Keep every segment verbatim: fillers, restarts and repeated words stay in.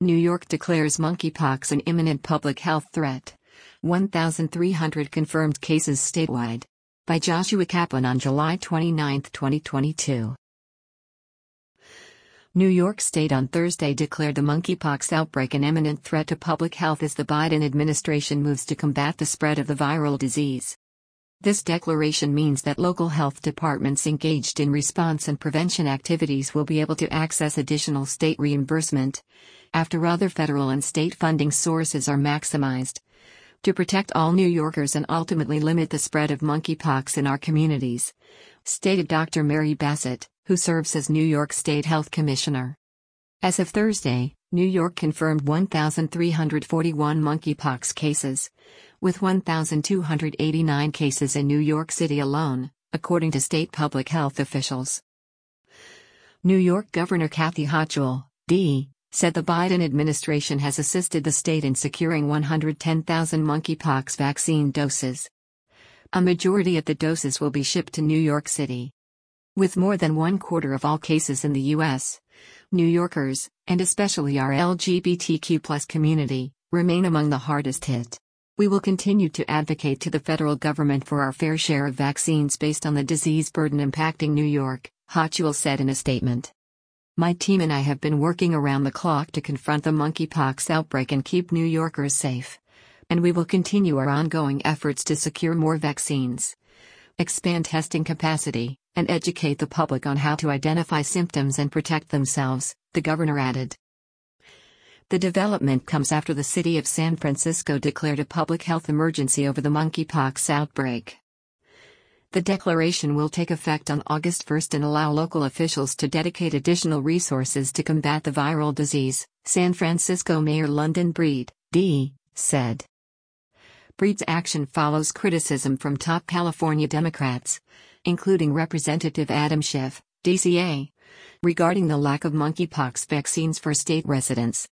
New York declares monkeypox an imminent public health threat. one thousand three hundred confirmed cases statewide. By Joshua Kaplan on July twenty-ninth, twenty twenty-two. New York State on Thursday declared the monkeypox outbreak an imminent threat to public health as the Biden administration moves to combat the spread of the viral disease. This declaration means that local health departments engaged in response and prevention activities will be able to access additional state reimbursement, after other federal and state funding sources are maximized, to protect all New Yorkers and ultimately limit the spread of monkeypox in our communities, stated Doctor Mary Bassett, who serves as New York State Health Commissioner. As of Thursday, New York confirmed one thousand three hundred forty-one monkeypox cases, with one thousand two hundred eighty-nine cases in New York City alone, according to state public health officials. New York Governor Kathy Hochul, D, said the Biden administration has assisted the state in securing one hundred ten thousand monkeypox vaccine doses. A majority of the doses will be shipped to New York City. With more than one quarter of all cases in the U S, New Yorkers, and especially our L G B T Q plus community, remain among the hardest hit. We will continue to advocate to the federal government for our fair share of vaccines based on the disease burden impacting New York, Hochul said in a statement. My team and I have been working around the clock to confront the monkeypox outbreak and keep New Yorkers safe. And we will continue our ongoing efforts to secure more vaccines, expand testing capacity, and educate the public on how to identify symptoms and protect themselves, the governor added. The development comes after the city of San Francisco declared a public health emergency over the monkeypox outbreak. The declaration will take effect on August first and allow local officials to dedicate additional resources to combat the viral disease, San Francisco Mayor London Breed, D, said. Breed's action follows criticism from top California Democrats, including Representative Adam Schiff, D C A, regarding the lack of monkeypox vaccines for state residents.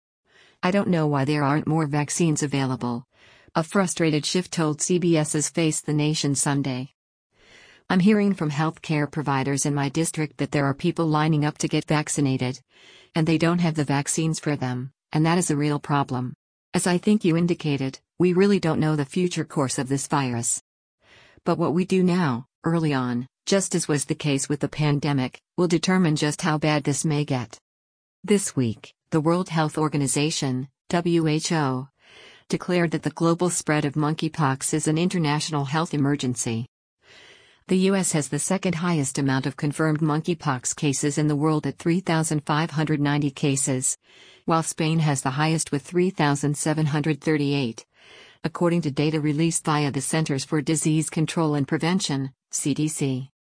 I don't know why there aren't more vaccines available, a frustrated Schiff told CBS's Face the Nation Sunday. I'm hearing from healthcare providers in my district that there are people lining up to get vaccinated, and they don't have the vaccines for them, and that is a real problem. As I think you indicated, we really don't know the future course of this virus. But what we do now, early on, just as was the case with the pandemic, will determine just how bad this may get. This week, the World Health Organization, W H O, declared that the global spread of monkeypox is an international health emergency. The U S has the second highest amount of confirmed monkeypox cases in the world at three thousand five hundred ninety cases, while Spain has the highest with three thousand seven hundred thirty-eight, according to data released via the Centers for Disease Control and Prevention, C D C.